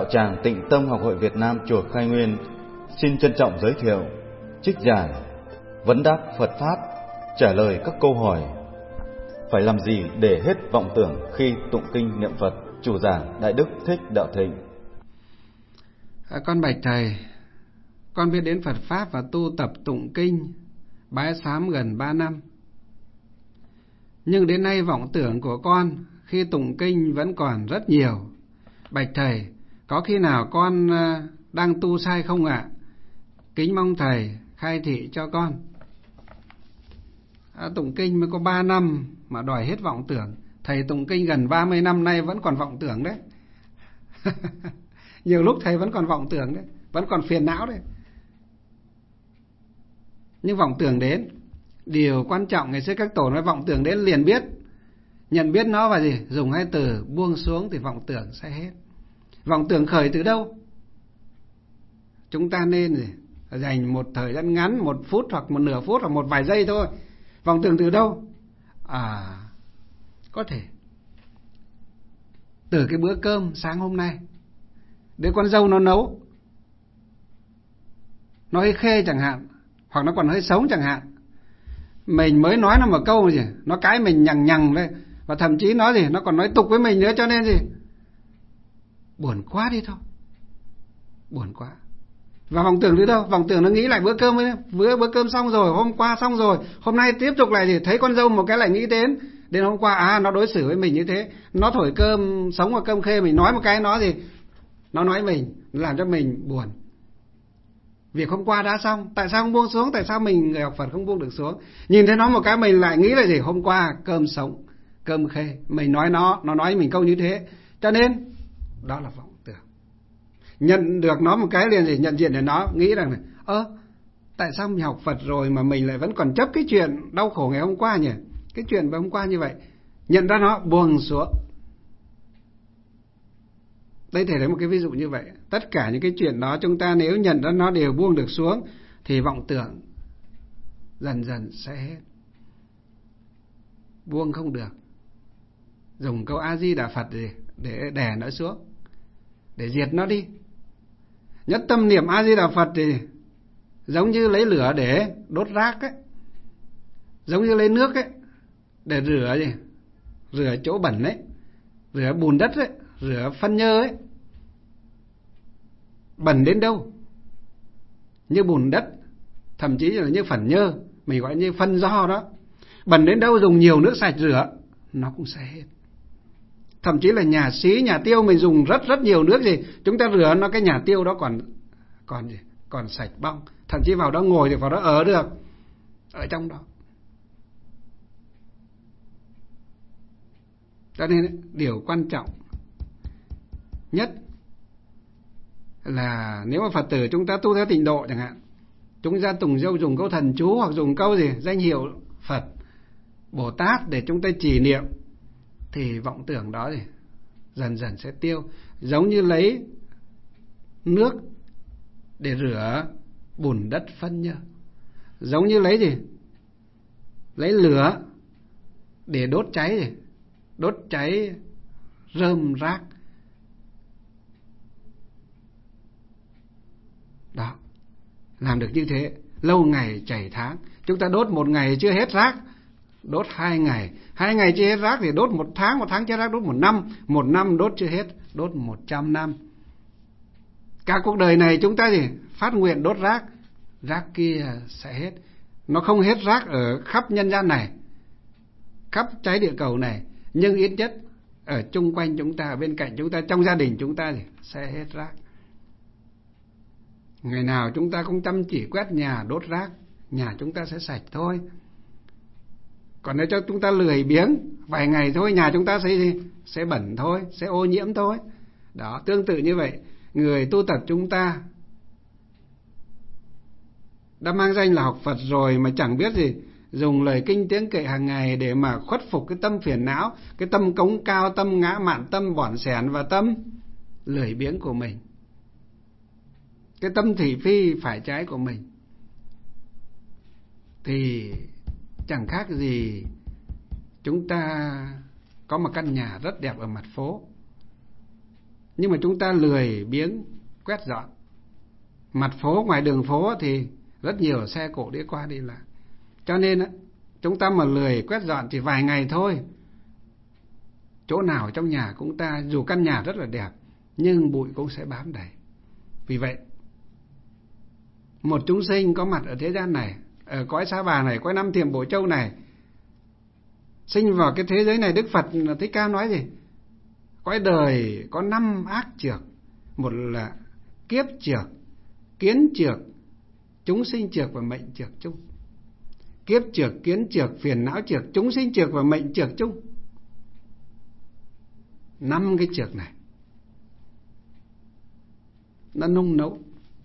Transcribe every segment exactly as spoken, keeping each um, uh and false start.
tràng Tịnh Tông Học hội Việt Nam chùa Khai Nguyên xin trân trọng giới thiệu trích giải Vấn đáp Phật Pháp, trả lời các câu hỏi. Phải làm gì để hết vọng tưởng khi tụng kinh niệm Phật? Chủ giảng Đại Đức Thích Đạo Thịnh. À, con bạch thầy, con biết đến Phật Pháp và tu tập tụng kinh bái sám gần ba năm. Nhưng đến nay vọng tưởng của con khi tụng kinh vẫn còn rất nhiều. Bạch thầy, có khi nào con đang tu sai không ạ? Kính mong thầy khai thị cho con. À, tụng kinh mới có ba năm mà đòi hết vọng tưởng. Thầy tụng kinh gần ba mươi năm nay vẫn còn vọng tưởng đấy. Nhiều lúc thầy vẫn còn vọng tưởng đấy, vẫn còn phiền não đấy. Nhưng vọng tưởng đến, điều quan trọng ngày xưa các tổ nói vọng tưởng đến liền biết. Nhận biết nó và gì? Dùng hai từ buông xuống thì vọng tưởng sẽ hết. Vọng tưởng khởi từ đâu? Chúng ta nên gì? Dành một thời gian ngắn, một phút hoặc một nửa phút hoặc một vài giây thôi. Vọng tưởng từ đâu? À, có thể từ cái bữa cơm sáng hôm nay đứa con dâu nó nấu, nó hơi khê chẳng hạn, hoặc nó còn hơi sống chẳng hạn. Mình mới nói nó một câu gì, nó cãi mình nhằng nhằng đấy, và thậm chí nó gì, nó còn nói tục với mình nữa, cho nên gì, buồn quá đi thôi, buồn quá. Và vọng tưởng từ đâu? Vọng tưởng nó nghĩ lại bữa cơm ấy, bữa bữa cơm xong rồi, hôm qua xong rồi, hôm nay tiếp tục lại gì, thấy con dâu một cái lại nghĩ đến đến hôm qua, à nó đối xử với mình như thế, nó thổi cơm sống và cơm khê, mình nói một cái nó gì, nó nói mình, làm cho mình buồn. Việc hôm qua đã xong, tại sao không buông xuống? Tại sao mình người học Phật không buông được xuống? Nhìn thấy nó một cái mình lại nghĩ là gì? Hôm qua cơm sống, cơm khê, mình nói nó, nó nói mình câu như thế. Cho nên đó là vọng tưởng. Nhận được nó một cái liền gì? Nhận diện để nó nghĩ rằng này, ơ, tại sao mình học Phật rồi mà mình lại vẫn còn chấp cái chuyện đau khổ ngày hôm qua nhỉ? Cái chuyện hôm qua như vậy. Nhận ra nó, buông xuống. Đây thầy lấy một cái ví dụ như vậy. Tất cả những cái chuyện đó chúng ta nếu nhận ra nó đều buông được xuống thì vọng tưởng dần dần sẽ hết. Buông không được, dùng câu A Di Đà Phật để, để đè nó xuống, để diệt nó đi. Nhất tâm niệm A Di Đà Phật thì giống như lấy lửa để đốt rác ấy, giống như lấy nước ấy để rửa gì, rửa chỗ bẩn ấy, rửa bùn đất ấy, rửa phân nhơ ấy. Bẩn đến đâu? Như bùn đất, thậm chí là như phẩn nhơ, mình gọi như phân do đó. Bẩn đến đâu dùng nhiều nước sạch rửa, nó cũng sẽ hết. Thậm chí là nhà xí, nhà tiêu mình dùng rất rất nhiều nước gì, chúng ta rửa nó cái nhà tiêu đó còn còn gì? Còn sạch bong. Thậm chí vào đó ngồi thì vào đó ở được, ở trong đó. Cho nên điều quan trọng nhất là nếu mà Phật tử chúng ta tu theo tịnh độ chẳng hạn, chúng ta tùng dâu dùng câu thần chú hoặc dùng câu gì danh hiệu Phật, Bồ Tát để chúng ta trì niệm, thì vọng tưởng đó thì dần dần sẽ tiêu. Giống như lấy nước để rửa bùn đất phân nhơ, giống như lấy gì, lấy lửa để đốt cháy gì, đốt cháy rơm rác. Đó, làm được như thế, lâu ngày chảy tháng. Chúng ta đốt một ngày chưa hết rác, đốt hai ngày, hai ngày chưa hết rác thì đốt một tháng, một tháng chưa rác đốt một năm, một năm đốt chưa hết, đốt một trăm năm. Cả cuộc đời này chúng ta gì? Phát nguyện đốt rác, rác kia sẽ hết. Nó không hết rác ở khắp nhân gian này, khắp trái địa cầu này, nhưng ít nhất ở chung quanh chúng ta, bên cạnh chúng ta, trong gia đình chúng ta thì sẽ hết rác. Ngày nào chúng ta cũng chăm chỉ quét nhà, đốt rác, nhà chúng ta sẽ sạch thôi. Còn nếu cho chúng ta lười biếng, vài ngày thôi, nhà chúng ta sẽ gì? Sẽ bẩn thôi, sẽ ô nhiễm thôi. Đó, tương tự như vậy, người tu tập chúng ta đã mang danh là học Phật rồi mà chẳng biết gì, dùng lời kinh tiếng kệ hàng ngày để mà khuất phục cái tâm phiền não, cái tâm cống cao, tâm ngã mạn, tâm bỏn sẻn và tâm lười biếng của mình, cái tâm thị phi phải trái của mình, thì chẳng khác gì chúng ta có một căn nhà rất đẹp ở mặt phố, Nhưng mà chúng ta lười biếng quét dọn. Mặt phố, ngoài đường phố thì rất nhiều xe cộ đi qua đi lại. Cho nên chúng ta mà lười quét dọn chỉ vài ngày thôi, chỗ nào trong nhà cũng ta, dù căn nhà rất là đẹp, nhưng bụi cũng sẽ bám đầy. Vì vậy, một chúng sinh có mặt ở thế gian này, ở cõi Sa Bà này, cõi Năm Thiểm Bổ Châu này, sinh vào cái thế giới này, Đức Phật Thích Ca nói gì? Cõi đời có năm ác trược. Một là kiếp trược, kiến trược, chúng sinh trược và mệnh trược chung. Kiếp trược, kiến trược, phiền não trược, chúng sinh trược và mệnh trược chung. Năm cái trược này nó nung nấu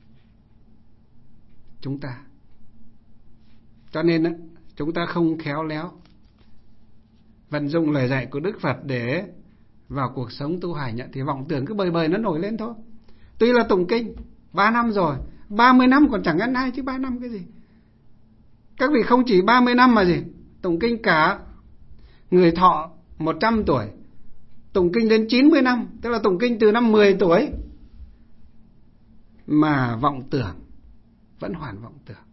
chúng ta. Cho nên á, chúng ta không khéo léo vận dụng lời dạy của Đức Phật để vào cuộc sống tu hành nhận, thì vọng tưởng cứ bời bời nó nổi lên thôi. Tuy là tụng kinh ba năm rồi, ba mươi năm còn chẳng ăn ai chứ ba năm cái gì. Các vị không chỉ ba mươi năm mà gì, tụng kinh cả người thọ một trăm tuổi, tụng kinh đến chín mươi năm, tức là tụng kinh từ năm mười tuổi mà vọng tưởng vẫn hoàn vọng tưởng.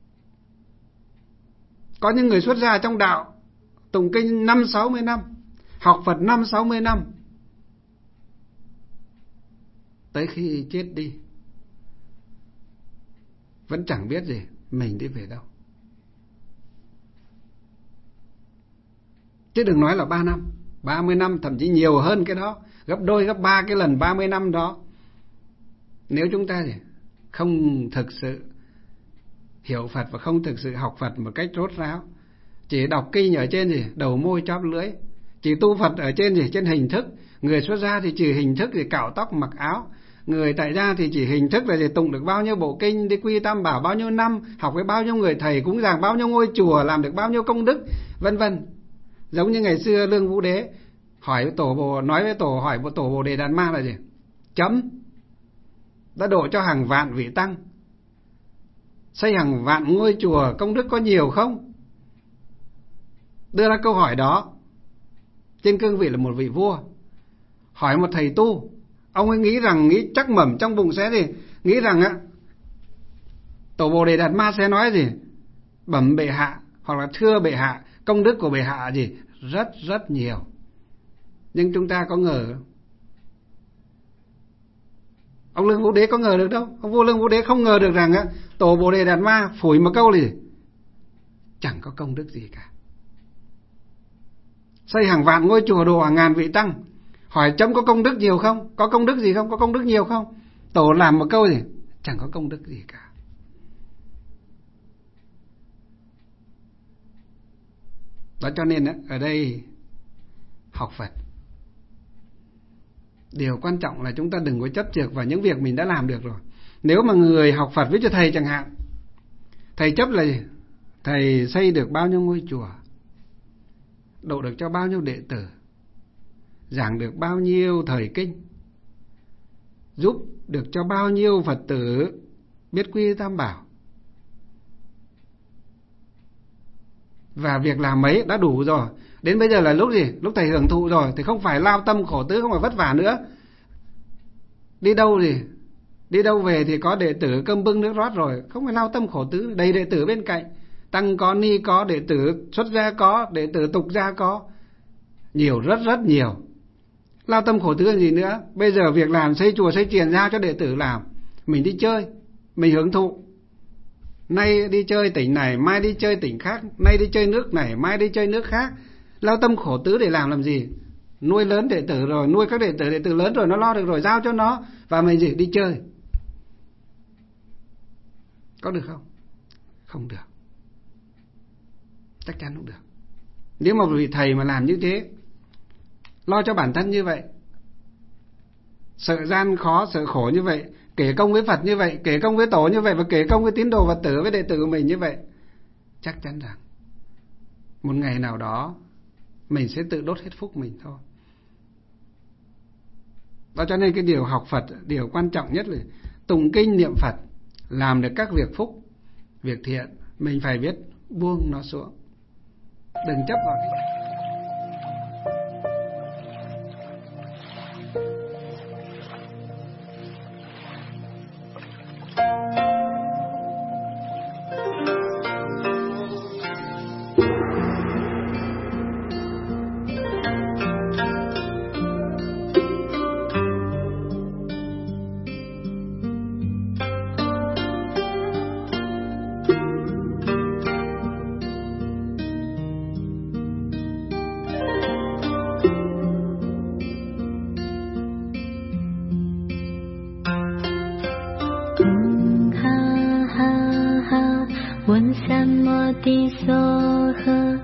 Có những người xuất gia trong đạo tụng kinh năm sáu mươi năm, học Phật năm sáu mươi năm, tới khi chết đi vẫn chẳng biết gì mình đi về đâu. Chứ đừng nói là ba năm, ba mươi năm, thậm chí nhiều hơn cái đó, gấp đôi gấp ba cái lần ba mươi năm đó. Nếu chúng ta gì không thực sự hiểu Phật và không thực sự học Phật một cách rốt ráo, chỉ đọc kinh ở trên gì đầu môi chóp lưỡi, chỉ tu Phật ở trên gì trên hình thức. Người xuất gia thì chỉ hình thức thì cạo tóc mặc áo, người tại gia thì chỉ hình thức là gì tụng được bao nhiêu bộ kinh, đi quy tam bảo bao nhiêu năm, học với bao nhiêu người thầy, cúng dường bao nhiêu ngôi chùa, làm được bao nhiêu công đức, vân vân. Giống như ngày xưa Lương Vũ Đế hỏi tổ bồ nói với tổ hỏi bộ tổ Bồ Đề Đạt Ma là gì? Chấm. Đã độ cho hàng vạn vị tăng, xây hàng vạn ngôi chùa, công đức có nhiều không? Đưa ra câu hỏi đó trên cương vị là một vị vua. Hỏi một thầy tu, ông ấy nghĩ rằng nghĩ chắc mẩm trong bụng sẽ gì, nghĩ rằng á tổ Bồ Đề Đạt Ma sẽ nói gì? Bẩm bệ hạ hoặc là thưa bệ hạ, công đức của bệ hạ gì rất rất nhiều. Nhưng chúng ta có ngờ, ông Lương Vũ Đế có ngờ được đâu. Ông vua Lương Vũ Đế không ngờ được rằng á tổ Bồ Đề Đạt Ma phủi một câu gì chẳng có công đức gì cả, xây hàng vạn ngôi chùa, độ hàng ngàn vị tăng. Hỏi chấm có công đức nhiều không? Có công đức gì không? Có công đức nhiều không? Tổ làm một câu gì chẳng có công đức gì cả. Đó cho nên á, ở đây học Phật, điều quan trọng là chúng ta đừng có chấp chược vào những việc mình đã làm được rồi. Nếu mà người học Phật với cho thầy chẳng hạn, thầy chấp là gì? Thầy xây được bao nhiêu ngôi chùa, độ được cho bao nhiêu đệ tử, giảng được bao nhiêu thời kinh, giúp được cho bao nhiêu Phật tử biết quy tam bảo, và việc làm ấy đã đủ rồi. Đến bây giờ là lúc gì? Lúc thầy hưởng thụ rồi, thì không phải lao tâm khổ tứ, không phải vất vả nữa. Đi đâu gì? Đi đâu về thì có đệ tử cơm bưng nước rót rồi, không phải lao tâm khổ tứ, đầy đệ tử bên cạnh. Tăng có, ni có, đệ tử xuất gia có, đệ tử tục gia có, nhiều, rất rất nhiều. Lao tâm khổ tứ là gì nữa? Bây giờ việc làm xây chùa xây chiền giao cho đệ tử làm, mình đi chơi, mình hưởng thụ. Nay đi chơi tỉnh này, mai đi chơi tỉnh khác, nay đi chơi nước này, mai đi chơi nước khác. Lao tâm khổ tứ để làm làm gì? Nuôi lớn đệ tử rồi, nuôi các đệ tử, đệ tử lớn rồi nó lo được rồi, giao cho nó, và mình gì? Đi chơi. Có được không? Không được. Chắc chắn không được. Nếu mà vị thầy mà làm như thế, lo cho bản thân như vậy, sợ gian khó, sợ khổ như vậy, kể công với Phật như vậy, kể công với tổ như vậy, và kể công với tín đồ Phật tử, với đệ tử của mình như vậy, chắc chắn rằng một ngày nào đó mình sẽ tự đốt hết phúc mình thôi. Đó cho nên cái điều học Phật, điều quan trọng nhất là tụng kinh niệm Phật, làm được các việc phúc, việc thiện, mình phải biết buông nó xuống, đừng chấp vào cái Ti Soha